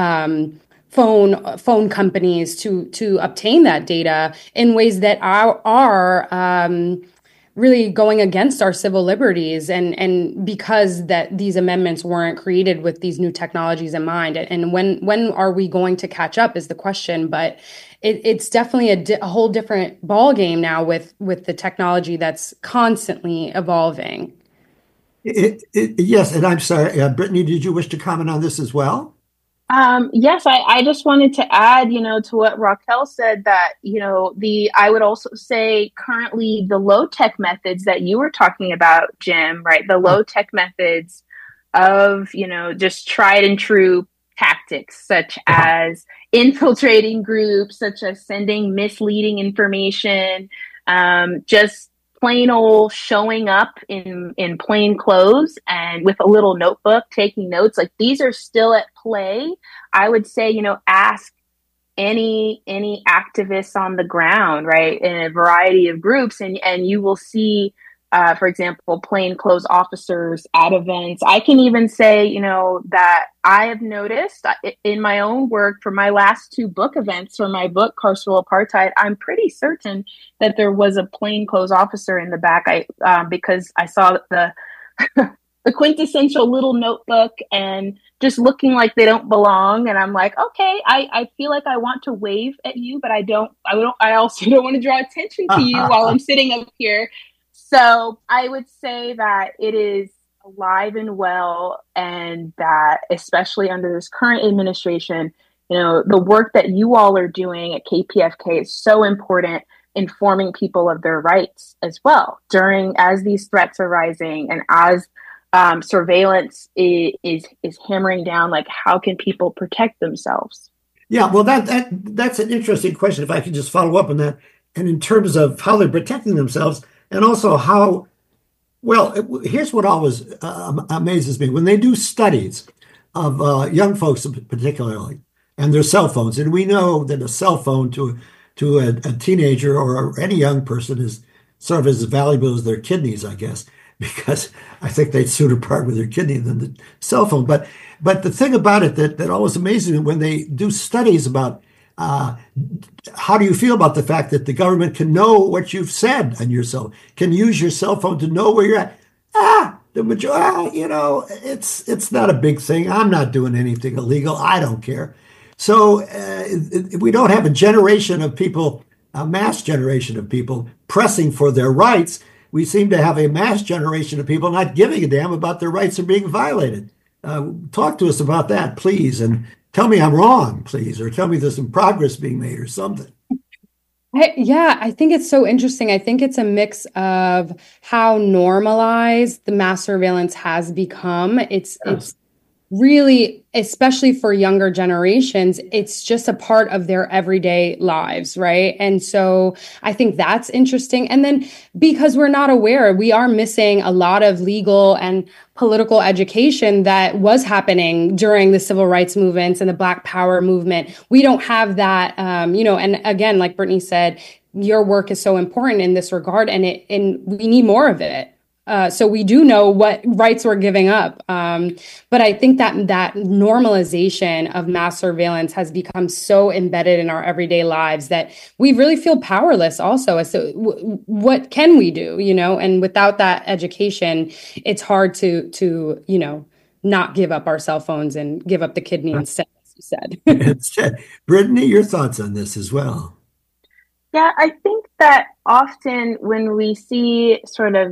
Speaker 7: phone companies to obtain that data in ways that are really going against our civil liberties, and because that these amendments weren't created with these new technologies in mind. And when are we going to catch up is the question. But it's definitely a whole different ballgame now with the technology that's constantly evolving.
Speaker 2: Yes, and I'm sorry, Brittany, did you wish to comment on this as well?
Speaker 6: Yes, I just wanted to add, to what Raquel said that, I would also say currently the low tech methods that you were talking about, Jim, right? The low tech methods of, just tried and true tactics, such as infiltrating groups, such as sending misleading information, just plain old showing up in plain clothes and with a little notebook taking notes. Like, these are still at play. I would say, ask any activists on the ground, right, in a variety of groups, and you will see, for example, plainclothes officers at events. I can even say, that I have noticed in my own work for my last two book events for my book, Carceral Apartheid, I'm pretty certain that there was a plainclothes officer in the back. Because I saw the the quintessential little notebook and just looking like they don't belong. And I'm like, okay, I feel like I want to wave at you, but I also don't want to draw attention to you while I'm sitting up here. So I would say that it is alive and well, and that especially under this current administration, the work that you all are doing at KPFK is so important, informing people of their rights as well as these threats are rising, and as surveillance is hammering down, like, how can people protect themselves?
Speaker 2: Yeah, well, that's an interesting question. If I could just follow up on that, and in terms of how they're protecting themselves, and also how, well, here's what always amazes me when they do studies of young folks, particularly, and their cell phones, and we know that a cell phone to a teenager or any young person is sort of as valuable as their kidneys, I guess, because I think they'd sooner part with their kidney than the cell phone. But the thing about it that always amazes me when they do studies about how do you feel about the fact that the government can know what you've said on your cell, can use your cell phone to know where you're at? The majority, it's not a big thing. I'm not doing anything illegal. I don't care. So we don't have a generation of people, a mass generation of people pressing for their rights. We seem to have a mass generation of people not giving a damn about their rights are being violated. Talk to us about that, please, and tell me I'm wrong, please, or tell me there's some progress being made or something.
Speaker 7: I think it's so interesting. I think it's a mix of how normalized the mass surveillance has become. It's really, especially for younger generations, it's just a part of their everyday lives, right? And so I think that's interesting. And then because we're not aware, we are missing a lot of legal and political education that was happening during the civil rights movements and the Black Power movement. We don't have that, and again, like Brittany said, your work is so important in this regard, and we need more of it. So we do know what rights we're giving up. But I think that normalization of mass surveillance has become so embedded in our everyday lives that we really feel powerless also as to what can we do, and without that education, it's hard to not give up our cell phones and give up the kidney instead, as you said.
Speaker 2: Brittany, your thoughts on this as well?
Speaker 6: Yeah, I think that often when we see sort of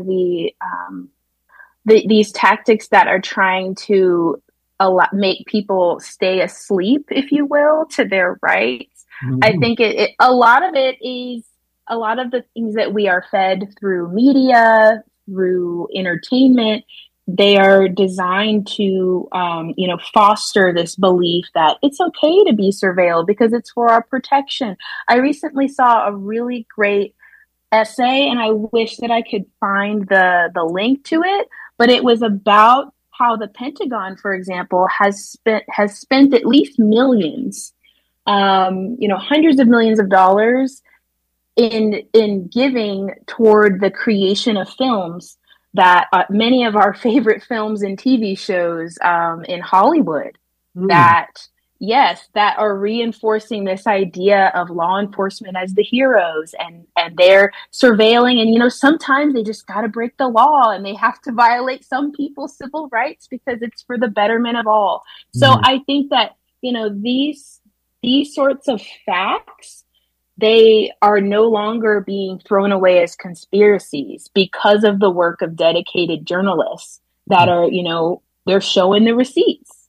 Speaker 6: these tactics that are trying to make people stay asleep, if you will, to their rights, I think a lot of it is a lot of the things that we are fed through media, through entertainment. They are designed to, foster this belief that it's okay to be surveilled because it's for our protection. I recently saw a really great essay, and I wish that I could find the link to it, but it was about how the Pentagon, for example, has spent at least millions, hundreds of millions of dollars in giving toward the creation of films that many of our favorite films and TV shows in Hollywood that are reinforcing this idea of law enforcement as the heroes, and they're surveilling, and sometimes they just got to break the law and they have to violate some people's civil rights because it's for the betterment of all. So I think that these sorts of facts, they are no longer being thrown away as conspiracies because of the work of dedicated journalists that are, they're showing the receipts.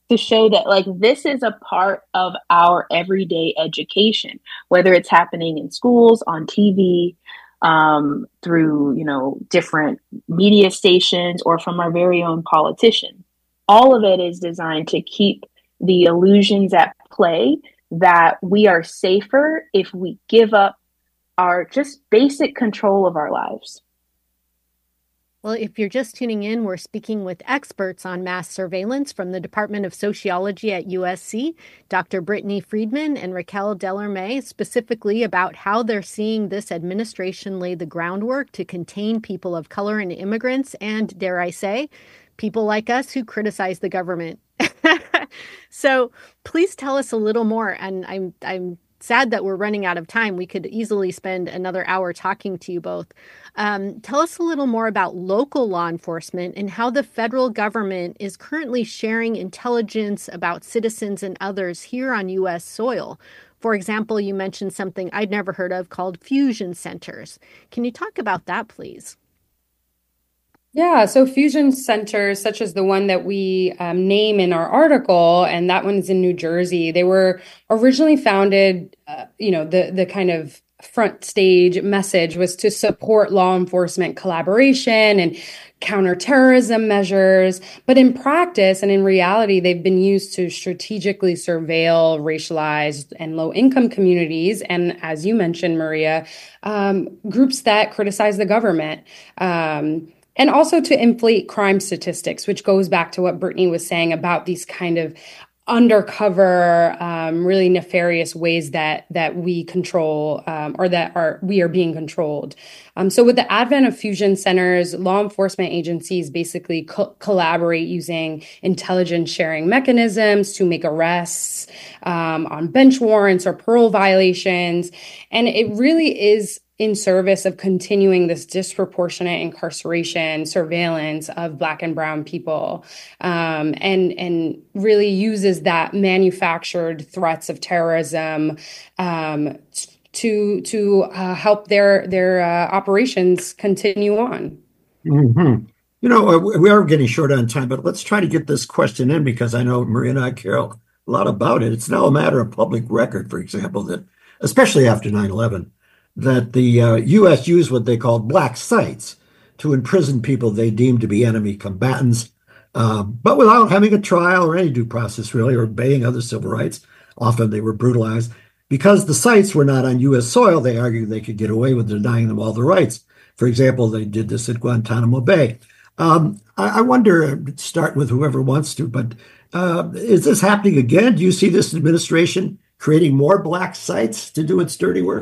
Speaker 6: to show that like this is a part of our everyday education, whether it's happening in schools, on TV, through, different media stations, or from our very own politicians. All of it is designed to keep the illusions at play that we are safer if we give up our just basic control of our lives.
Speaker 3: Well, if you're just tuning in, we're speaking with experts on mass surveillance from the Department of Sociology at USC, Dr. Brittany Friedman and Raquel Delorme, specifically about how they're seeing this administration lay the groundwork to contain people of color and immigrants, and, dare I say, people like us who criticize the government. So please tell us a little more. And I'm sad that we're running out of time. We could easily spend another hour talking to you both. Tell us a little more about local law enforcement and how the federal government is currently sharing intelligence about citizens and others here on U.S. soil. For example, you mentioned something I'd never heard of called fusion centers. Can you talk about that, please?
Speaker 7: Yeah, so fusion centers, such as the one that we name in our article, and that one's in New Jersey, they were originally founded, the kind of front stage message was to support law enforcement collaboration and counterterrorism measures. But in practice and in reality, they've been used to strategically surveil racialized and low-income communities. And as you mentioned, Maria, groups that criticize the government. And also to inflate crime statistics, which goes back to what Brittany was saying about these kind of undercover, really nefarious ways that we control or that we are being controlled. So with the advent of fusion centers, law enforcement agencies basically collaborate using intelligence sharing mechanisms to make arrests on bench warrants or parole violations. And it really is in service of continuing this disproportionate incarceration, surveillance of Black and Brown people, and really uses that manufactured threats of terrorism to help their operations continue on.
Speaker 2: Mm-hmm. We are getting short on time, but let's try to get this question in because I know Maria and I care a lot about it. It's now a matter of public record, for example, that especially after 9/11, that the U.S. used what they called black sites to imprison people they deemed to be enemy combatants, but without having a trial or any due process, really, or obeying other civil rights. Often they were brutalized. Because the sites were not on U.S. soil, they argued they could get away with denying them all the rights. For example, they did this at Guantanamo Bay. I wonder, start with whoever wants to, but is this happening again? Do you see this administration creating more black sites to do its dirty work?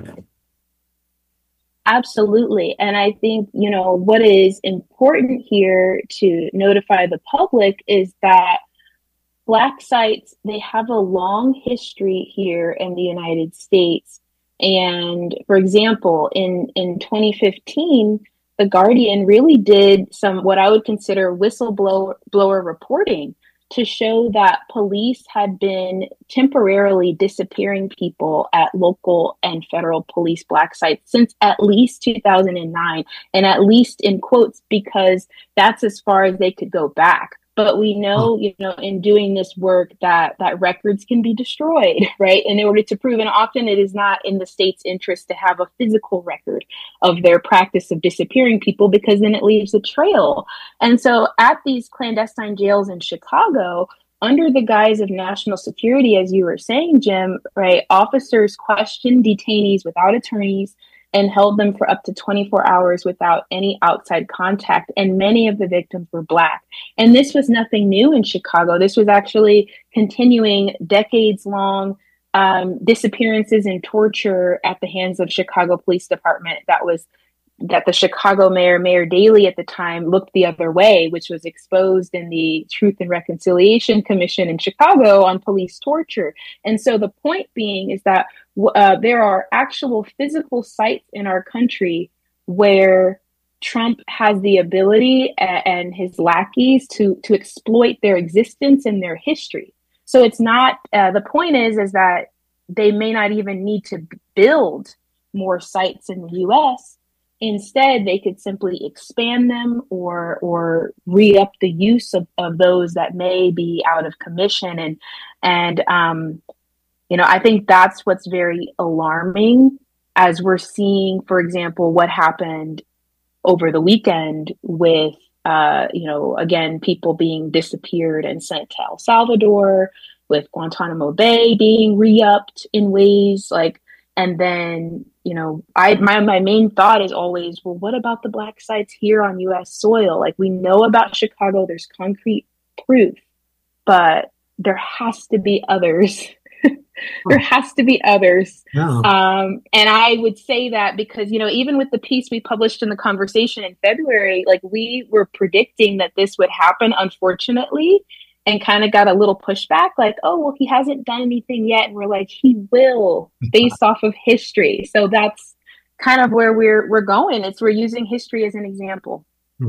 Speaker 6: Absolutely. And I think, what is important here to notify the public is that Black sites, they have a long history here in the United States. And for example, in 2015, The Guardian really did some what I would consider whistleblower reporting to show that police had been temporarily disappearing people at local and federal police Black sites since at least 2009, and at least in quotes, because that's as far as they could go back. But we know, in doing this work that records can be destroyed, right? In order to prove, and often it is not in the state's interest to have a physical record of their practice of disappearing people because then it leaves a trail. And so at these clandestine jails in Chicago, under the guise of national security, as you were saying, Jim, right, officers questioned detainees without attorneys and held them for up to 24 hours without any outside contact. And many of the victims were Black. And this was nothing new in Chicago. This was actually continuing decades-long disappearances and torture at the hands of Chicago Police Department that the Chicago Mayor Daley at the time looked the other way, which was exposed in the Truth and Reconciliation Commission in Chicago on police torture. And so the point being is that there are actual physical sites in our country where Trump has the ability and his lackeys to exploit their existence and their history. So it's not, the point is that they may not even need to build more sites in the US. Instead, they could simply expand them or re-up the use of those that may be out of commission. And I think that's what's very alarming as we're seeing, for example, what happened over the weekend with, again, people being disappeared and sent to El Salvador, with Guantanamo Bay being re-upped in ways like, and then, my main thought is always, well, what about the Black sites here on U.S. soil? Like, we know about Chicago, there's concrete proof, but there has to be others. There has to be others. Yeah. And I would say that because, even with the piece we published in The Conversation in February, like, we were predicting that this would happen, unfortunately, and kind of got a little pushback, like, oh, well, he hasn't done anything yet. And we're like, he will, based off of history. So that's kind of where we're going. We're using history as an example.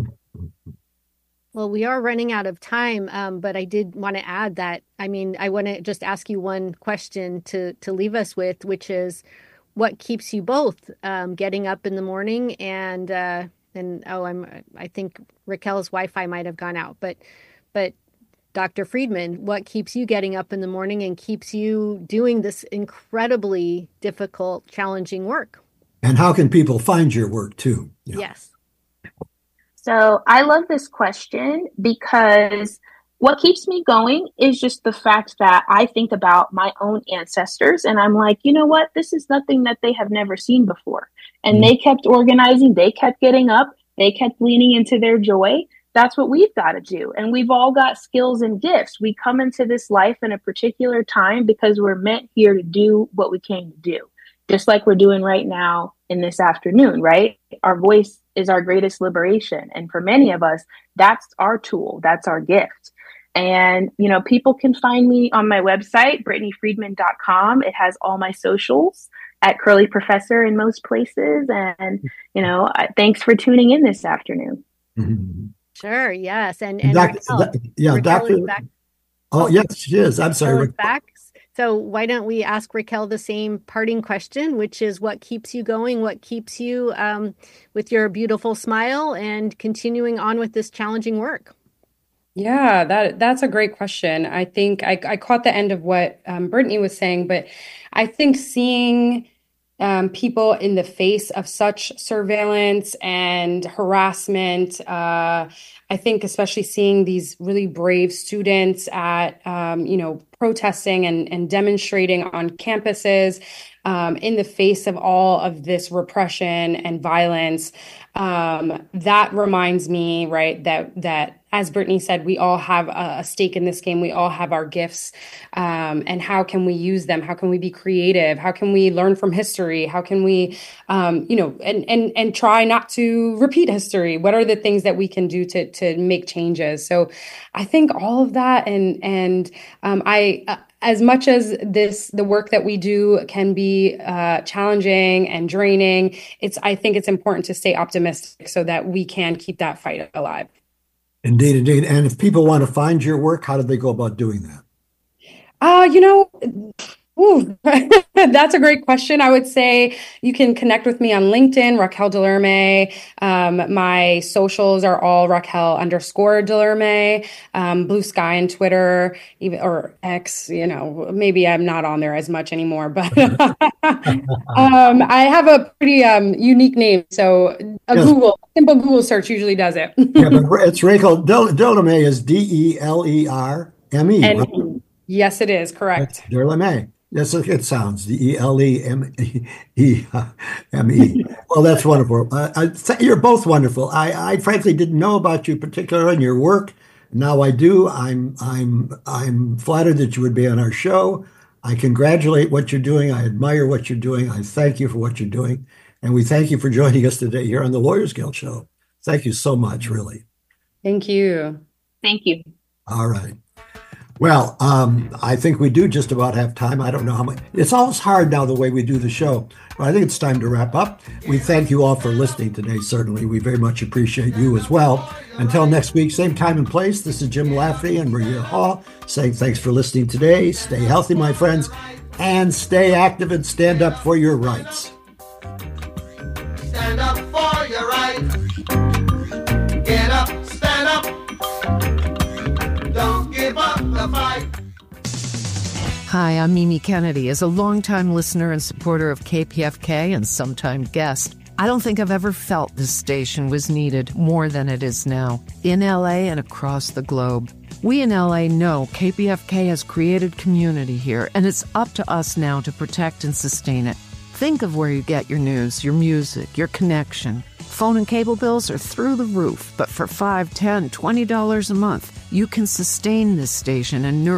Speaker 3: Well, we are running out of time, but I did want to add that, I want to just ask you one question to leave us with, which is, what keeps you both getting up in the morning? I think Raquel's Wi-Fi might have gone out, but Dr. Friedman, what keeps you getting up in the morning and keeps you doing this incredibly difficult, challenging work?
Speaker 2: And how can people find your work too?
Speaker 3: Yeah. Yes.
Speaker 6: So I love this question because what keeps me going is just the fact that I think about my own ancestors and I'm like, you know what? This is nothing that they have never seen before. And they kept organizing. They kept getting up. They kept leaning into their joy. That's what we've got to do. And we've all got skills and gifts. We come into this life in a particular time because we're meant here to do what we came to do, just like we're doing right now in this afternoon, right? Our voice is our greatest liberation. And for many of us, that's our tool. That's our gift. And, people can find me on my website, BrittanyFriedman.com. It has all my socials at Curly Professor in most places. And, thanks for tuning in this afternoon.
Speaker 2: Mm-hmm.
Speaker 3: Sure. Yes. And
Speaker 2: Raquel, Dr. Yes, she is. I'm sorry.
Speaker 3: Raquel is back. So why don't we ask Raquel the same parting question, which is, what keeps you going? What keeps you with your beautiful smile and continuing on with this challenging work?
Speaker 7: Yeah, that's a great question. I think I caught the end of what Brittany was saying, but I think seeing people in the face of such surveillance and harassment. I think especially seeing these really brave students at, protesting and demonstrating on campuses in the face of all of this repression and violence. That reminds me, right, that as Brittany said, we all have a stake in this game. We all have our gifts. And how can we use them? How can we be creative? How can we learn from history? How can we, and try not to repeat history? What are the things that we can do to make changes? So I think all of that and as much as the work that we do can be challenging and draining, I think it's important to stay optimistic so that we can keep that fight alive.
Speaker 2: Indeed. And if people want to find your work, how do they go about doing that?
Speaker 7: That's a great question. I would say you can connect with me on LinkedIn, Raquel Delerme. My socials are all Raquel_Delerme, Blue Sky and Twitter, or X, maybe I'm not on there as much anymore, but I have a pretty unique name. So simple Google search usually does it.
Speaker 2: Yeah, but it's Raquel Delerme is Delerme.
Speaker 7: Right? Yes, it is. Correct.
Speaker 2: Delerme. That's like it sounds. Delememe. Well, that's wonderful. You're both wonderful. I frankly didn't know about you particularly in your work. Now I do. I'm flattered that you would be on our show. I congratulate what you're doing. I admire what you're doing. I thank you for what you're doing. And we thank you for joining us today here on the Lawyers Guild Show. Thank you so much, really.
Speaker 7: Thank you.
Speaker 6: Thank you.
Speaker 2: All right. Well, I think we do just about have time. I don't know how much. It's always hard now the way we do the show. But I think it's time to wrap up. We thank you all for listening today, certainly. We very much appreciate you as well. Until next week, same time and place, this is Jim Laffey and Maria Hall saying thanks for listening today. Stay healthy, my friends, and stay active and stand up for your rights. Stand up for
Speaker 8: Hi, I'm Mimi Kennedy. As a longtime listener and supporter of KPFK and sometime guest, I don't think I've ever felt this station was needed more than it is now, in LA and across the globe. We in LA know KPFK has created community here, and it's up to us now to protect and sustain it. Think of where you get your news, your music, your connection. Phone and cable bills are through the roof, but for $5, $10, $20 a month, you can sustain this station and nourish